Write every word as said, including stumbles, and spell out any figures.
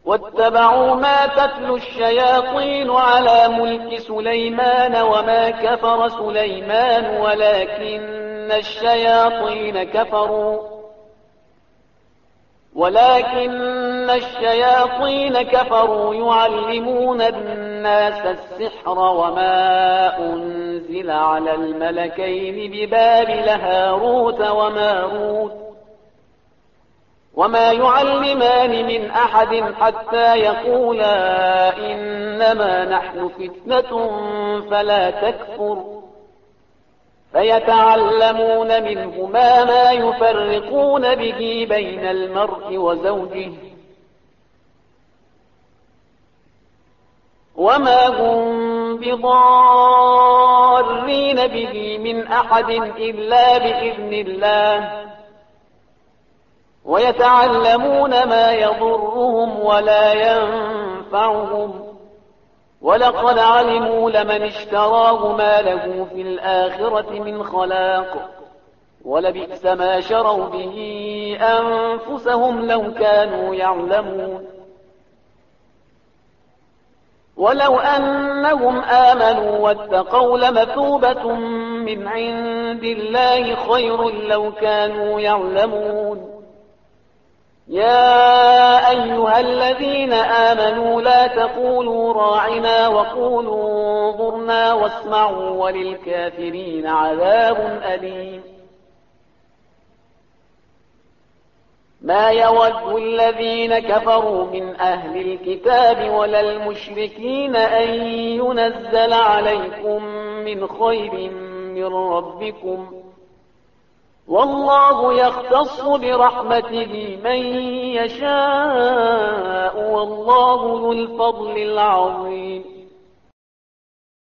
واتبعوا ما تتلو الشياطين على ملك سليمان وما كفر سليمان ولكن الشياطين كفروا ولكن الشياطين كفروا يعلمون الناس السحر وما أنزل على الملكين ببابل هاروت وماروت وما يعلمان من أحد حتى يقولا إنما نحن فتنة فلا تكفر فيتعلمون منهما ما يفرقون به بين المرء وزوجه وما هم بضارين به من أحد إلا بإذن الله ويتعلمون ما يضرهم ولا ينفعهم ولقد علموا لمن اشتراه ما له في الآخرة من خلاق ولبئس ما شروا به أنفسهم لو كانوا يعلمون ولو أنهم آمنوا واتقوا لمثوبة من عند الله خير لو كانوا يعلمون يا أيها الذين آمنوا لا تقولوا راعنا وقولوا انظرنا واسمعوا وللكافرين عذاب أليم ما يود الذين كفروا من أهل الكتاب ولا المشركين أن ينزل عليكم من خير من ربكم والله يختص برحمته من يشاء والله ذو الفضل العظيم